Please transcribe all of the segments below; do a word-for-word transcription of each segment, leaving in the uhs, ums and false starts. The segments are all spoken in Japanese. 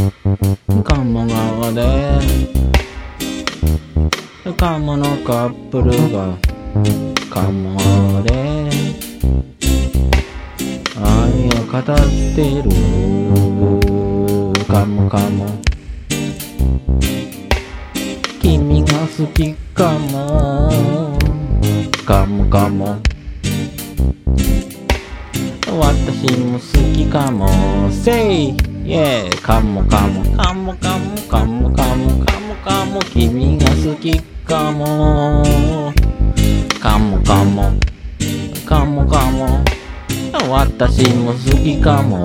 鴨川で鴨のカップルが鴨で愛を語っている。カモカモ君が好きかも。カモカモ私も好きかも。Say yeah カモカモカモカモカモカモカモカモ君が好きかも。カモカモカモカモ私も好きかも。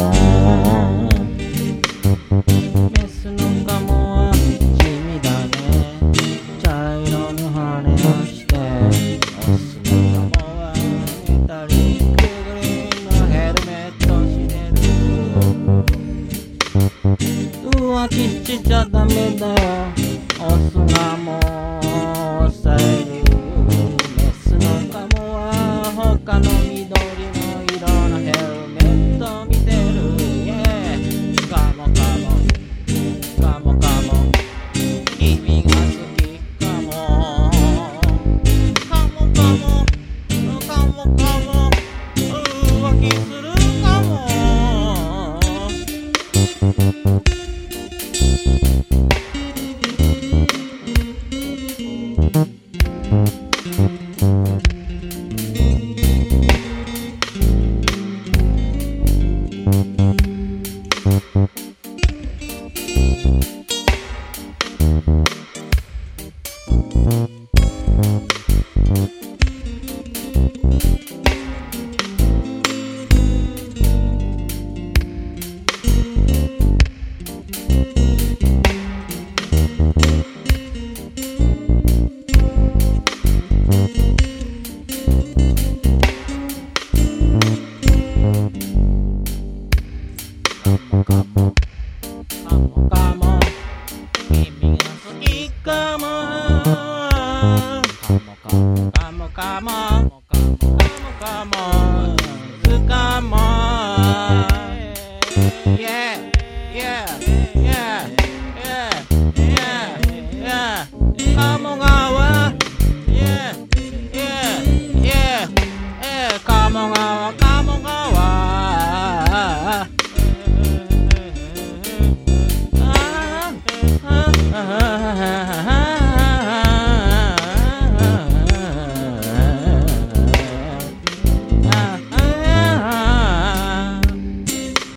メスのカモは地味だね。茶色の羽をしてオスのカモは寝たりグリーンのヘルメットしてる。浮気しちゃダメだよ。オスがもう抑える。メスのカモは他の緑の色のヘルメット見てる。Yeah カモカモカモカモ君が好きかも。カモカモカモカモ浮気するかも。カモカモカモカモ君が好きかも。カモカモカモカモカモカモ好かも。Yeah yeah yeah yeah yeah yeah カモ